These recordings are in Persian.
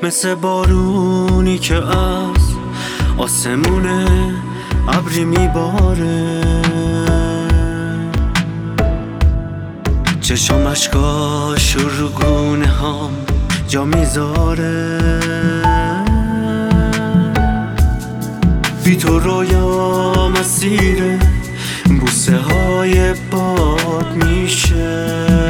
مثل بارونی که از آسمونه ابری میباره، چشم اشکاش رو گونه هم جا میذاره. بی تو رویا مسیر بوسه های باد میشه،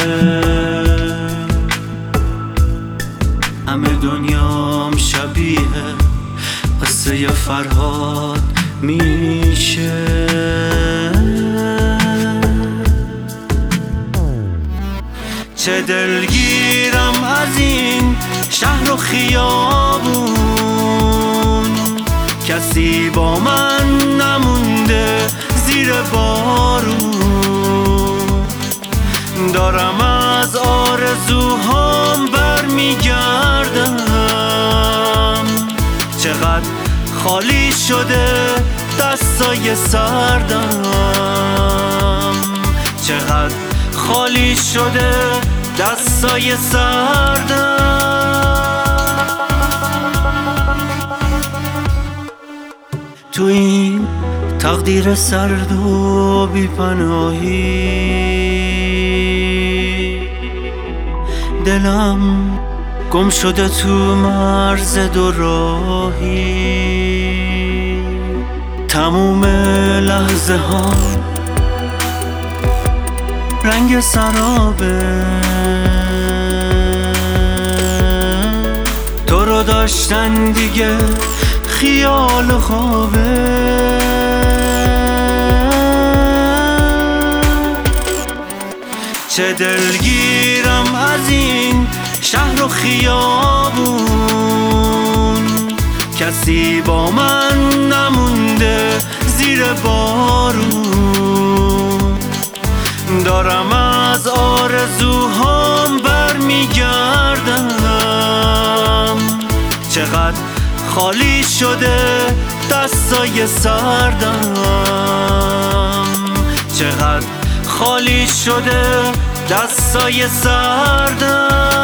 همه دنیام شبیه قصه فرهاد میشه. چه دلگیرم از این شهر و خیابون، کسی با من نمونده زیر بارون. دارم از آرزوهام برمیگردم، چقدر خالی شده دستای سردم، چقدر خالی شده دستای سردم. تو این تقدیر سرد و بی‌پناهی، دلم گم شده تو مرز دو راهی. تموم لحظه ها رنگ سرابه، تو رو داشتن دیگه خیال و خوابه. چه دلگیرم از این شهر و خیابون، کسی با من نمونده زیر بارون. دارم از آرزوهام برمیگردم، چقدر خالی شده دستای سردم، چقدر خالی شده دستای سردم.